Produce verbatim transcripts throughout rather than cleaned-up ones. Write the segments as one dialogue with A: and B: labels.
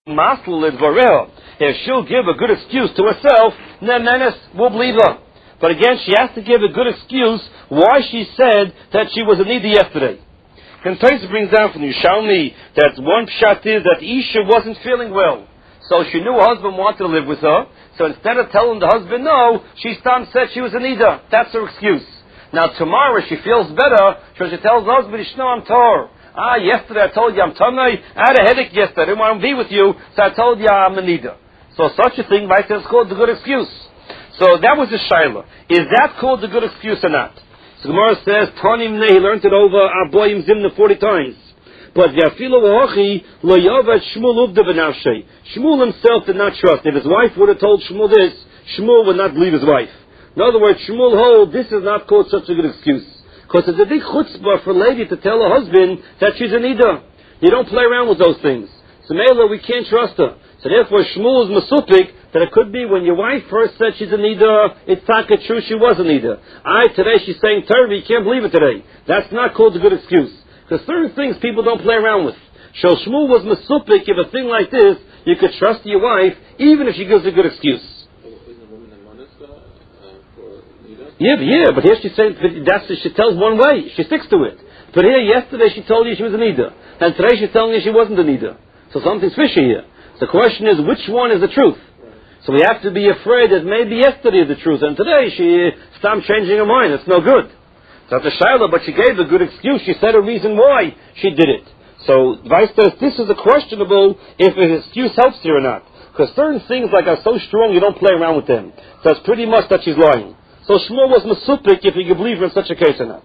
A: If she'll give a good excuse to herself, then Menace will believe her. But again, she has to give a good excuse why she said that she was a needy yesterday. And Taisa brings down from Yerushalmi that one pshat is that Isha wasn't feeling well. So she knew her husband wanted to live with her. So instead of telling the husband no, she stam said she was a nida. That's her excuse. Now tomorrow she feels better, so she tells the husband, Ishno, I'm tor. Ah, yesterday I told you I'm tamei. I had a headache yesterday. I didn't want to be with you, so I told you I'm a nida. So such a thing, right, is called the good excuse. So that was the shaila. Is that called the good excuse or not? So Gemara says, Tanim ne, he learned it over Aboyim Zimna forty times. But Yafilu Wahachi lo yavat Shmuel ubda b'nafshei. Shmuel himself did not trust. If his wife would have told Shmuel this, Shmuel would not believe his wife. In other words, Shmuel hold this is not called such a good excuse. Because it's a big chutzpah for a lady to tell her husband that she's an ida. You don't play around with those things. So Mela, we can't trust her. So therefore Shmuel is masupik that it could be when your wife first said she's an ida, it's not true she was an ida. I today she's saying Turvy, you can't believe it today. That's not called a good excuse. Because certain things people don't play around with. So Shmuel was masupik if a thing like this, you could trust your wife, even if she gives a good excuse. Yeah, but yeah, but here she's saying, that's, she tells one way, she sticks to it. But here, yesterday she told you she was a nida, and today she's telling you she wasn't a nida. So something's fishy here. The question is, which one is the truth? So we have to be afraid that maybe yesterday is the truth, and today she stopped changing her mind. It's no good. That's a shaila, but she gave a good excuse. She said a reason why she did it. So, vice versa, this is a questionable if an excuse helps you or not. Because certain things like are so strong, you don't play around with them. So it's pretty much that she's lying. So Shmuel was masupik if you could believe her in such a case or not.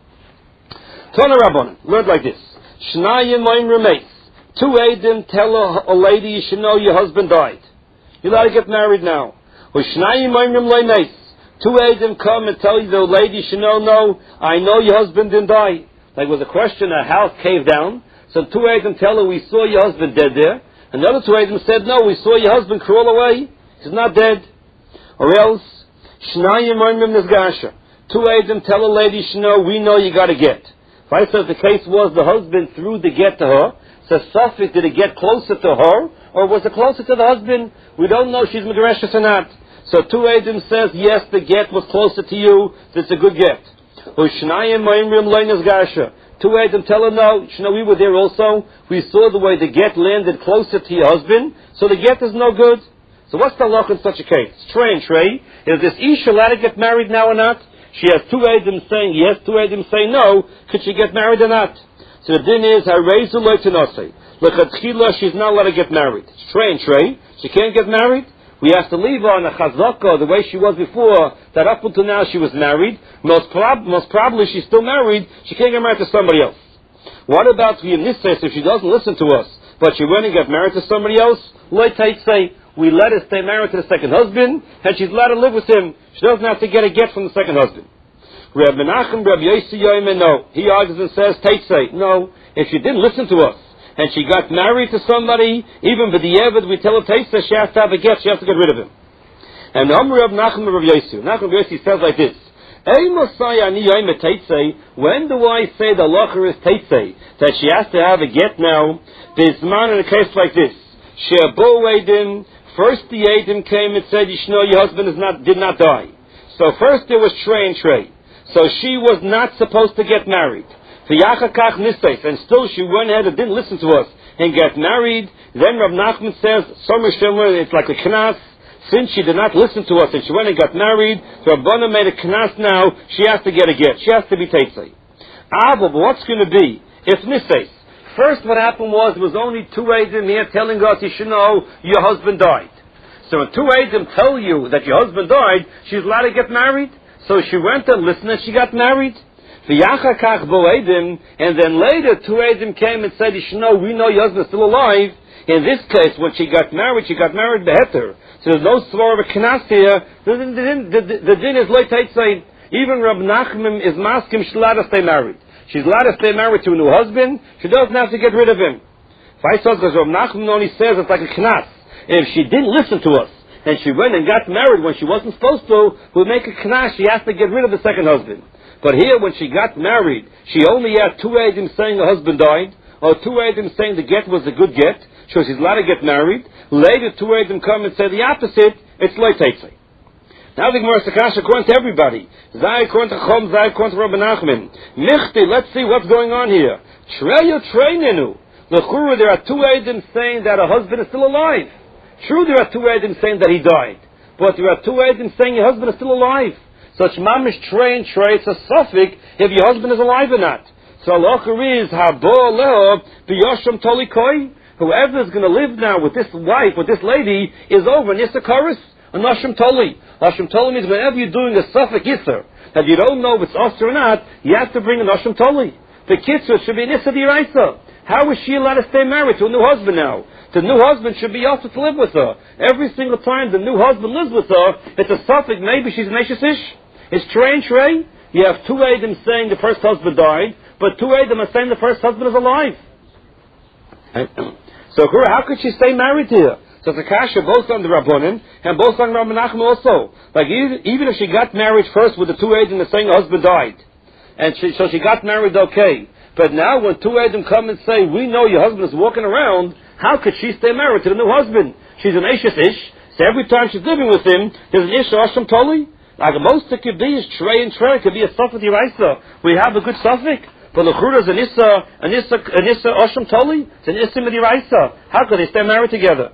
A: Tana Rabbanan, learned like this. Shnayim oim remeis. Two Eidim tell a, a lady you should know your husband died. You're allowed to get married now. Or Shnayim oim remeis. Two Eidim come and tell you the lady should know, no, I know your husband didn't die. Like was a question, a house caved down. So two Eidim tell her, we saw your husband dead there. And the other two Eidim said, no, we saw your husband crawl away. He's not dead. Or else, Shnayim oimim nizgasha. Two Eidim tell a lady, she know, we know you got to get. If I said the case was the husband threw the get to her, so Suffolk, did it get closer to her, or was it closer to the husband? We don't know if she's Megreshus or not. So two Eidim says, yes, the get was closer to you, that's a good get. Ushnayim oimim loy nizgasha. Two Eidim tell her, no, you know, we were there also, we saw the way the get landed closer to your husband, so the get is no good. So what's the law in such a case? Strange, right? Is this Isha allowed to get married now or not? She has two Eidim saying yes, two Eidim saying no. Could she get married or not? So the din is, Harezu loy tenasei. L'chatchila, she's not allowed to get married. Strange, right? She can't get married? We have to leave her on a chazaka, the way she was before, that up until now she was married. Most, prob- most probably she's still married. She can't get married to somebody else. What about in this case, if she doesn't listen to us, but she went and got married to somebody else? Loy say. We let her stay married to the second husband, and she's allowed to live with him. She doesn't have to get a get from the second husband. Reb Menachem, Reb Yossi Yoime, no. He argues and says, Teitzei, no. If she didn't listen to us, and she got married to somebody, even with the Eved, we tell her, Teitzei, she has to have a get, she has to get rid of him. And the Reb Menachem, Reb Yossi, Menachem Reb Yossi says like this, when do I say the locher is Teitzei, that she has to have a get now? There's man in a case like this. She'abo Eidim, first the Eidim came and said, you know, your husband is not, did not die. So first there was Trey and Trey. So she was not supposed to get married. And still she went ahead and didn't listen to us and get married. Then Rav Nachman says, it's like a knas. Since she did not listen to us and she went and got married, so Rabbana made a knas now, she has to get a get. She has to be Teitzei. Ah, but what's going to be if Nisays? First what happened was, there was only two Eidim here telling us, you should know, your husband died. So when two Eidim tell you that your husband died, she's allowed to get married. So she went and listened and she got married. And then later two Eidim came and said, you should know, we know your husband is still alive. In this case, when she got married, she got married beheter. So there's no svar of a knas here. The, the, the, the, the din is loy teitzei. Even Rab Nachman is maskim, she's allowed to stay married. She's allowed to stay married to a new husband. She doesn't have to get rid of him. If I saw, because Rab Nachman only says it's like a knas. If she didn't listen to us, and she went and got married when she wasn't supposed to, we'll make a knas, she has to get rid of the second husband. But here, when she got married, she only had two Eidim saying her husband died, or two Eidim saying the get was a good get. So she's allowed to get married. Later, two Eidim come and say the opposite. It's loy teitzei. Now the Gemara Sakasha according to everybody. Zai according to Chom, Zai according to Rabbi Nachman. Michti, let's see what's going on here. Treyu treinenu. L'churu, there are two Eidim saying that a husband is still alive. True, there are two Eidim saying that he died. But there are two Eidim saying your husband is still alive. Such mamish train traits a suffix if your husband is alive or not. So halacha is habo leo b'yosham tolikoi. Whoever is going to live now with this wife, with this lady, is over nisa karis a nashim toli. Nashim toli means whenever you're doing a suffix yisser that you don't know if it's us or not, you have to bring a nashim toli. The kitzur should be nisa d'iraisa. How is she allowed to stay married to a new husband now? The new husband should be asked to live with her. Every single time the new husband lives with her, it's a suffix. Maybe she's an Eishes Ish. It's Trey and Trey. You have two Eidim saying the first husband died, but two Eidim are saying the first husband is alive. So how could she stay married to her? So it's a kasha both on the Rabbanim and both on Rabbi Nachman also. Like even, even if she got married first with the two Eidim that saying her husband died, and she, so she got married okay. But now when two Eidim come and say, we know your husband is walking around, how could she stay married to the new husband? She's an Eishes Ish, so every time she's living with him, there's an Ish Asham Toli. Like most it could be is Trey and Trey, it could be a Safat Yiraisa. We have a good suffix. But L'chura is an Issa, an Issa, an Issa Asham Toli. It's an Issa Midiraisa. How could they stay married together?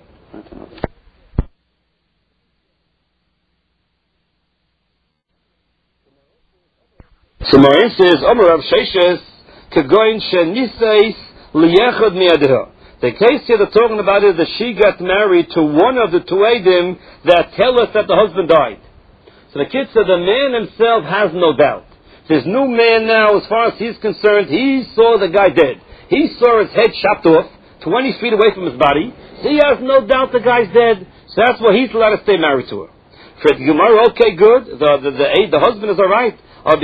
A: So Marin says, Omer Rav Sheshes, Kagoin Shenisais Liyechad Miadha. The case here they're talking about is that she got married to one of the two Eidim that tell us that the husband died. So the kid said the man himself has no doubt. This new man now, as far as he's concerned, he saw the guy dead. He saw his head chopped off, twenty feet away from his body. He has no doubt the guy's dead. So that's why he's allowed to stay married to her. For the Gemara, okay, good. The the, the, the husband is all right. But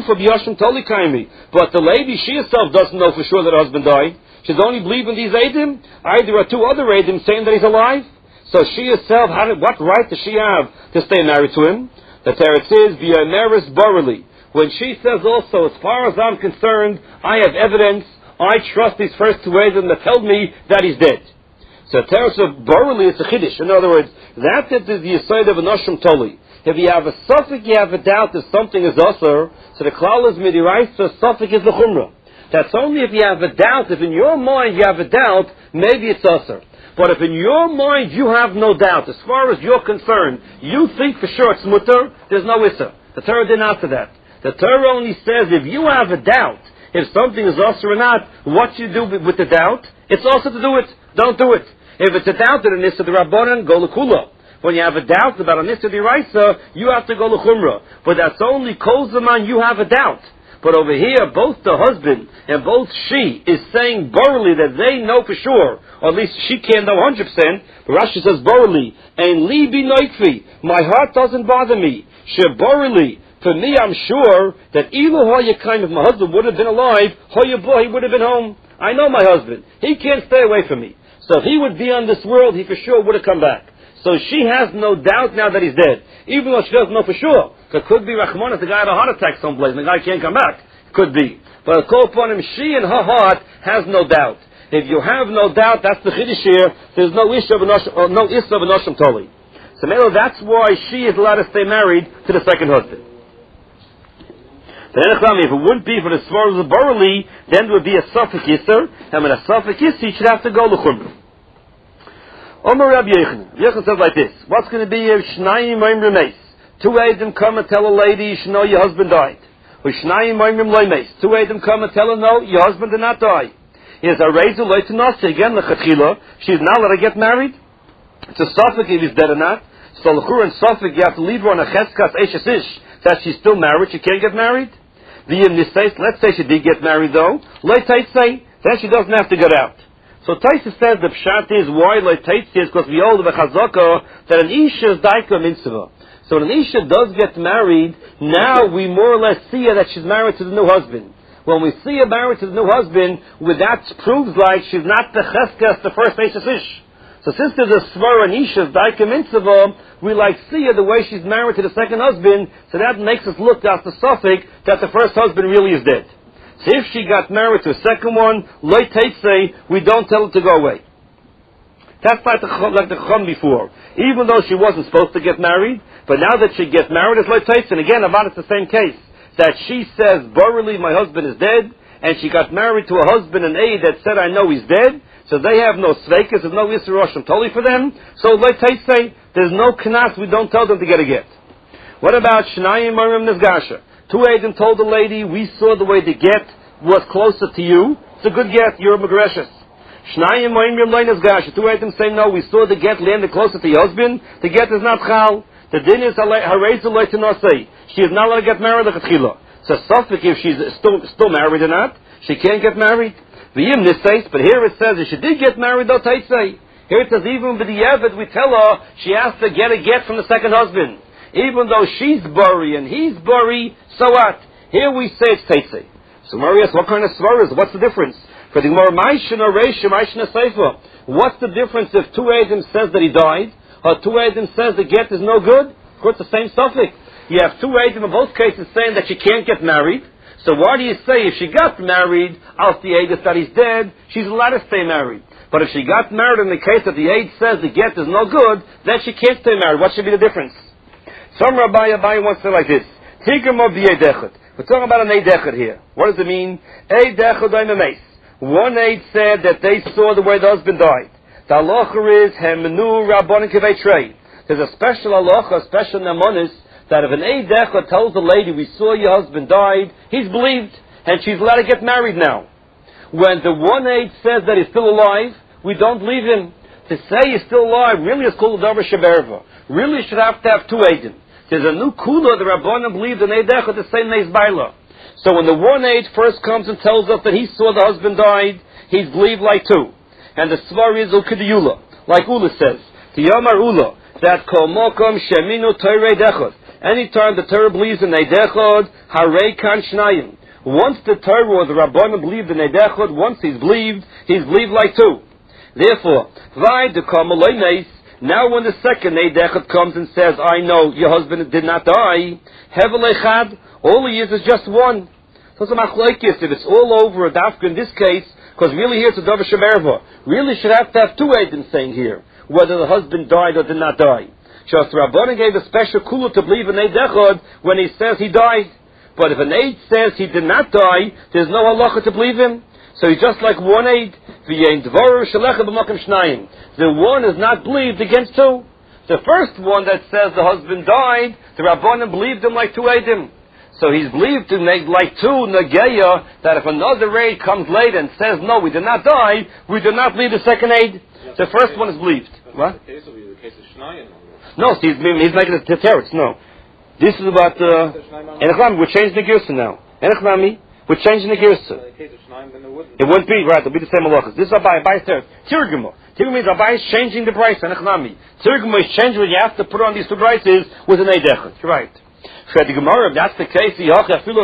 A: the lady, she herself doesn't know for sure that her husband died. She's only believing these Eidim. Either are two other Eidim saying that he's alive. So she herself, how did, what right does she have to stay married to him? The Teretz is V'yameris Borali. When she says also, as far as I'm concerned, I have evidence, I trust these first two Eidim that tell me that he's dead. So Teretz of Borali is a Chiddush. In other words, that is the Yesod of a Nashim Toli. If you have a suffix, you have a doubt that something is Asur, so the Klal is Midiraisa, suffix is the Chumrah. That's only if you have a doubt. If in your mind you have a doubt, maybe it's Asur. But if in your mind you have no doubt, as far as you're concerned, you think for sure it's mutter, there's no issa. The Torah didn't answer that. The Torah only says if you have a doubt, if something is also or not, what you do with the doubt, it's also to do it. Don't do it. If it's a doubt that an issa the Rabbanan, go l'kula. When you have a doubt about an issa d'iraisa, you have to go l'chumra. But that's only kol zaman you have a doubt. But over here, both the husband and both she is saying borally that they know for sure, or at least she can't know one hundred percent. But Rashi says borally, and li bi noikfi, my heart doesn't bother me. She borally, for me I'm sure that ilu hoyakayim, if my husband would have been alive, hoyabo, he would have been home. I know my husband. He can't stay away from me. So if he would be on this world, he for sure would have come back. So she has no doubt now that he's dead, even though she doesn't know for sure. It could be Rahman, the guy had a heart attack someplace, and the guy can't come back. Could be. But call upon him, she in her heart has no doubt. If you have no doubt, that's the Chiddush here. There's no issue of a noshim, or no issue of a noshim toli. So Melo, that's why she is allowed to stay married to the second husband. If it wouldn't be for the Svar of the Borali, then there would be a Safek Yisr, and when a Safek Yisr, he should have to go l'chumrah. Omer Rabbi Yochanan. Yochanan says like this. What's going to be if Shnayim Moimrim Meis? Two Eidim come and tell a lady, you should know your husband died. Or Shnayim Moimrim Loi Meis. Two Eidim come and tell her, no, your husband did not die. He has a Rezu Loi Tanasi. Again, L'chatchila, she's now let her get married. It's a Safek if he's dead or not. So L'chur and Safek, you have to leave her on a Cheskas Eishes Ish, that she's still married, she can't get married. V'yim Nisais, let's say she did get married though. Loi Taitzei, then she doesn't have to get out. So Taisa says the pshat is why like Taisa is because we hold the chazaka that an isha is daika mitzvah. So when an isha does get married, now we more or less see her that she's married to the new husband. When we see her married to the new husband, with that proves like she's not the cheskas the first Eishes Ish. So since there's a svar an isha is daika mitzvah, we like see her the way she's married to the second husband. So that makes us look at the suffix that the first husband really is dead. So if she got married to a second one, loy teitsei, we don't tell her to go away. That's like the like the chum before. Even though she wasn't supposed to get married, but now that she gets married, it's like Tyson. Again, about it's the same case. That she says, "Borrowly, my husband is dead," and she got married to a husband, an aide that said, "I know he's dead." So they have no sveikas, there's no Yisur Roshim totally for them. So like Tyson, there's no knas. We don't tell them to get a get. What about Shnayim Marim Nizgasha? Two Eidim told the lady, "We saw the way the get was closer to you. It's a good get. You're a Megreshus." Shnayim Marim Loy Nizgasha. Two Eidim say, "No, we saw the get landed closer to your husband. The get is not chal. The din is harezu loy tenasei. She is not allowed to get married like a tchila. So suffic if she's still still married or not, she can't get married. V'yim niseis, but here it says if she did get married, though taisei. Here it says even with the Yevet, we tell her she has to get a get from the second husband. Even though she's buri and he's buri, so what? Here we say it's taisei. So Marius, what kind of svara is? What's the difference? For the Gemara, Maishna Reisha, Maishna Seifa. What's the difference if two Eidim says that he died, or two Eidim says the get is no good? Of course, the same suffix. You have two Eidim in both cases saying that she can't get married. So why do you say if she got married, Al the Eidus that he's dead, she's allowed to stay married? But if she got married in the case that the Eid says the get is no good, then she can't stay married. What should be the difference? Some Rabbi Abai wants to say like this. Tigamo b'yedechad. We're talking about an Eidechad here. What does it mean? Eidechad oimemes. One Eid said that they saw the way the husband died. The halacha is hemenu rabbanon kivei trei. There's a special halacha, a special nemonis, that if an Eidechad tells the lady, "We saw your husband died," he's believed, and she's allowed to get married now. When the one Eid says that he's still alive, we don't believe him. To say he's still alive really is called davar sheberva. Really should have to have two Eidim. There's a new kula, the Rabbanim believed in Eidechad the same Neis Baila. So when the one Eid first comes and tells us that he saw the husband died, he's believed like two. And the svar is ukidiyula, like Ula says, Tiyamar Ula, that kol mokom sheminu toirei dechad. Anytime the Torah believes in Eidechad, harei kan shnayim. Once the Torah or the Rabbanim believed in Eidechad, once he's believed, he's believed like two. Therefore, vay de kamaloi neis. Now when the second Eidechad comes and says, "I know your husband did not die," hevel echad, all he is is just one. So it's a machlokes. If it's all over a dafka in this case, because really here it's a davar shemerva, really should have to have two Eidim saying here whether the husband died or did not die. Shas Rabbanan gave a special kula to believe in Eidechad when he says he died. But if an Eid says he did not die, there's no halacha to believe him. So he's just like one Eid. The one is not believed against two. The first one that says the husband died, the Rabbanan believed him like two Eidim. So he's believed to make like two Nageya, that if another Eid comes later and says, "No, we did not die," we do not believe the second Eid. The first one is believed. What?
B: The case will be the case of Shnayim.
A: No, he's, he's making it teretz. No. This is about, uh, Enechlami, we're changing the Girsa now. Enechlami, we're changing the Girsa. It wouldn't be, right, it'll be the same halachas. This is Abai, Abai's teretz. Tirguma. Tirguma means Abai is changing the price, Enechlami. Tirguma is changing what you have to put on these two prices with an Eidechad. You're right. If that's the case, if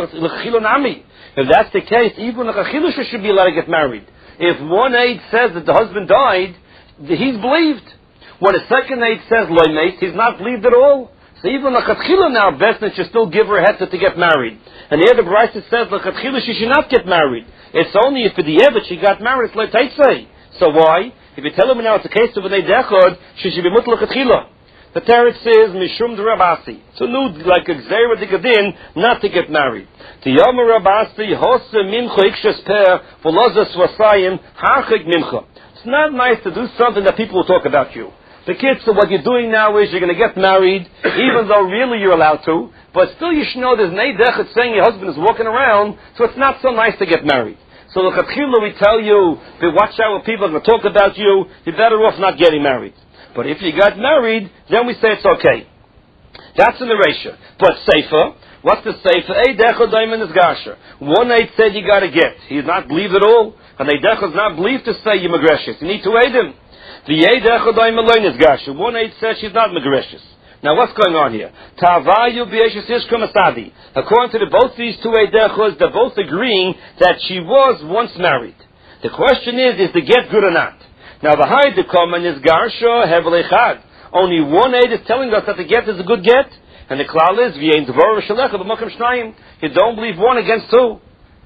A: that's the case, even a Chachilusha should be allowed to get married. If one Eid says that the husband died, he's believed. When a second Eid says loy he's not believed at all. So even a Chatchila now, best that should still give her a heter to get married. And here the Brisa says the Chatchila she should not get married. It's only if for the Yevet she got married, it's like Taisei. So why? If you tell him now it's a case of an Eidechad, she should be mutal Chatchila. The Teretz says Mishum de Rabasi. So no, like a Gzeira de Gadin, not to get married. The Yom Rabasi Hosse Mincha Ikshas Per V'Loza Swasayim Harchik Mincha. It's not nice to do something that people will talk about you. The kids, so what you're doing now is you're going to get married, even though really you're allowed to, but still you should know there's an Eidechad saying your husband is walking around, so it's not so nice to get married. So the Chatchila we tell you, watch out what people are going to talk about you, you're better off not getting married. But if you got married, then we say it's okay. That's in the ratio. But Sefer, what's the Sefer? Eidechad Daiman is Gasher. One Eid said you got to get. He's not believed at all. And Eidechad is not believed to say you're Megreshus. You need to aid him. The Eidechad Daiman Loin is Gasher. One Eid says she's not Megreshus. Now what's going on here? Tavayu b'yeshus ishka masadi. According to the, both these two Eidechads, they're both agreeing that she was once married. The question is, is the get good or not? Now the high the common is garsha hevel echad. Only one aid is telling us that the get is a good get, and the klal is v'yein dvar shalecha b'makom shnayim. You don't believe one against two.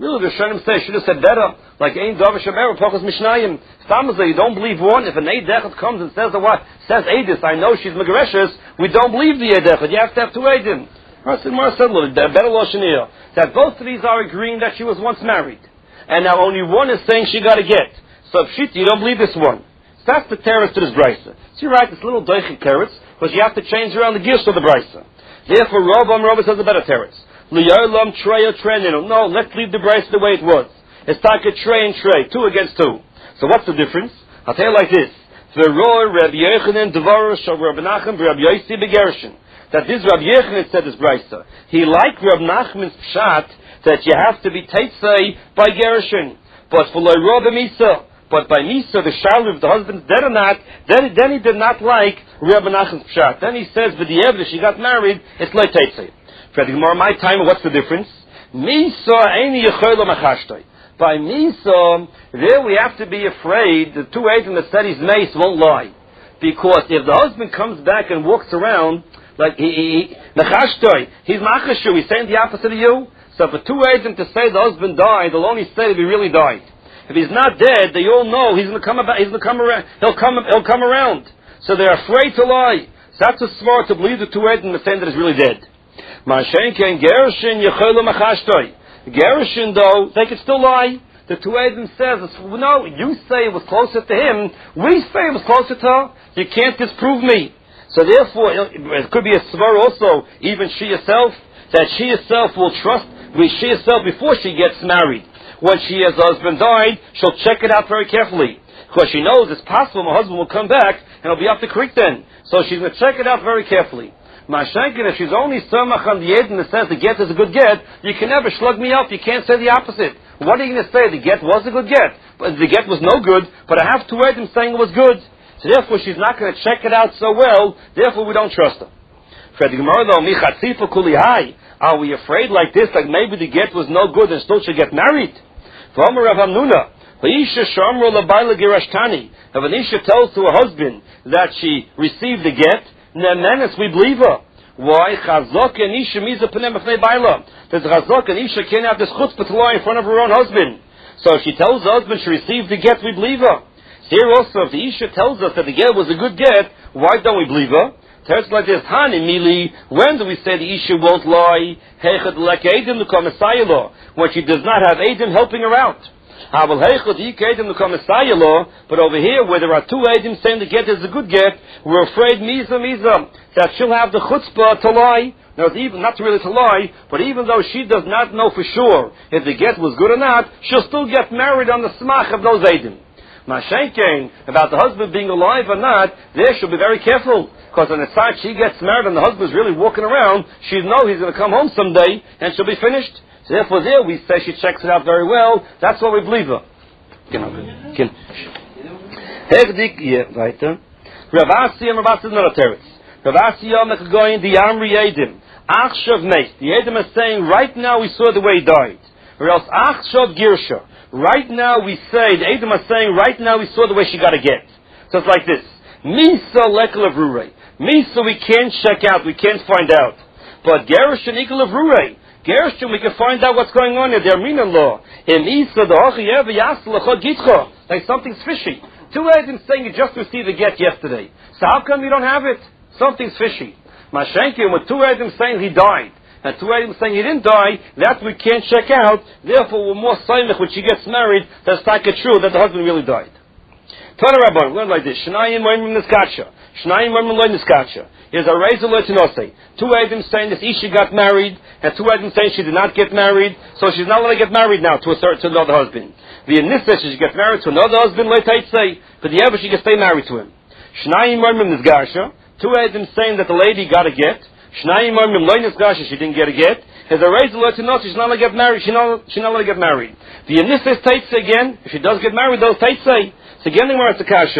A: Really, the Rishonim say, should have said better. Like, Ein Davar Shaber, Pachas Mishnayim. Stamazah, you don't believe one. If an Eidechot comes and says the what? Says Eidis, I know she's Megareshes, we don't believe the Eidechot. You have to have two Eidim. Mar said a little better Lashon here. That both of these are agreeing that she was once married. And now only one is saying she got a get. So, Pshit, you don't believe this one. So that's the teretz to this brisa. So you're right, it's a little doichik teretz, but you have to change around the gears of the brisa. Therefore, Rav Rav says a better teretz. Liyolam treya treninu. No, let's leave the brisa the way it was. It's like a tray and tray, two against two. So what's the difference? I'll tell you like this. V'roy Rabbi Yochanan Devaru Shav Rabbi Nachman Rabbi Yossi Begershon. That this Rabbi Yochanan said this brisa. He liked Rabbi Nachman's pshat that you have to be teitzei by Gershon. But for Loy Misa, but by Misa, the shalu, if the husband's dead or not, then, then he did not like Rabbi Nachman's pshat. Then he says, with the Eved, she got married, it's Loy teitzei. For the Gemara, my time, what's the difference? Misa eini yechoylo machashtoi. By Misa, there we have to be afraid the two agents that said his mace won't lie. Because if the husband comes back and walks around, like he, machashtoi, he's machashu, he's saying the opposite of you. So for two agents to say the husband died, they'll only say if he really died. If he's not dead, they all know he's going to come about, he's going to come around, he'll come, he'll come around. So they're afraid to lie. So that's a smart to believe the two agents are saying that he's really dead. Mashenke and Gershon yecholu machashtoi. Gershon, though, they could still lie. The two Edom says, no, you say it was closer to him. We say it was closer to her. You can't disprove me. So therefore, it could be a svar also, even she herself, that she herself will trust, she herself, before she gets married. When she has a husband died, she'll check it out very carefully. Because she knows it's possible my husband will come back, and he'll be up the creek then. So she's going to check it out very carefully. Mashenkin, if she's only samach on the Eden that says the get is a good get, you can never slug me up. You can't say the opposite. What are you going to say? The get was a good get, but the get was no good. But I have two Eden saying it was good. So therefore, she's not going to check it out so well. Therefore, we don't trust her. For the Gemara though, michatzifa kuli hai. Are we afraid like this? Like maybe the get was no good and still should get married? V'omer Rav Hamnuna, v'isha shamro labayla girashtani. If an isha tells to her husband that she received the get, Nemenis, we believe her. Why? Chazok and Isha miza p'nem b'fnei baila. That Chazok and Isha can't have this chutzpah to lie in front of her own husband. So if she tells the husband she received the get, we believe her. Here also, if the Isha tells us that the get was a good get, why don't we believe her? Teretz like this, Hani Mili, when do we say the Isha won't lie? Hechad lek Eidim l'kol Messiah, when she does not have Eidim helping her out. But over here, where there are two Eidim saying the get is a good get, we're afraid Miza Miza, that she'll have the chutzpah to lie. Now, even, not really to lie, but even though she does not know for sure if the get was good or not, she'll still get married on the smach of those Eidim. Mashenkein, about the husband being alive or not, there she'll be very careful. Because on the side she gets married and the husband's really walking around, she knows he's going to come home someday and she'll be finished. So therefore there we say she checks it out very well. That's what we believe her. Hegdik, yeah, weiter. Rav Asi and Rav Asi is not a teretz. Rav Asi Yomek going, the Amri Eidim. Achshav Meis. The Eidim is saying, right now we saw the way he died. Or else Achshav Girsha. Right now we say, the Eidim are saying, right now we saw the way she got to get. So it's like this. Misa Lekal of Rurei. Misa we can't check out, we can't find out. But Gerish and Ikal of Rurei. Gershon, we can find out what's going on in their Minan-law. In Isa, the Ochiyev, Yasla, Gitcha. Like something's fishy. Two Eidim saying you just received a get yesterday. So how come you don't have it? Something's fishy. Mashenki, with two Eidim saying he died, and two Eidim saying he didn't die, that we can't check out. Therefore, we're more silent when she gets married. That's like a true that the husband really died. Tana Rabban, learn like this. Shnayim Moimim Niskacha. Shnayim Moimim Lo Niskacha. Here's a razor lo tinose. Two Eidim saying this Isha got married, and two Eidim saying she did not get married, so she's not going to get married now to a certain to another husband. The Anissa, she gets married to another husband, lo say, but the ever she can stay married to him. Shnayim Moimim Nisgasha. Two Eidim saying that the lady got a get. Shnayim Moimim Lo Nisgasha, she didn't get a get. Here's a razor lo tinose, she's not going to get married. She's not, she's not going to get married. The Anissa is Taitse again. If she does get married, those Taitse. So again, the Gemara, it's a kasha.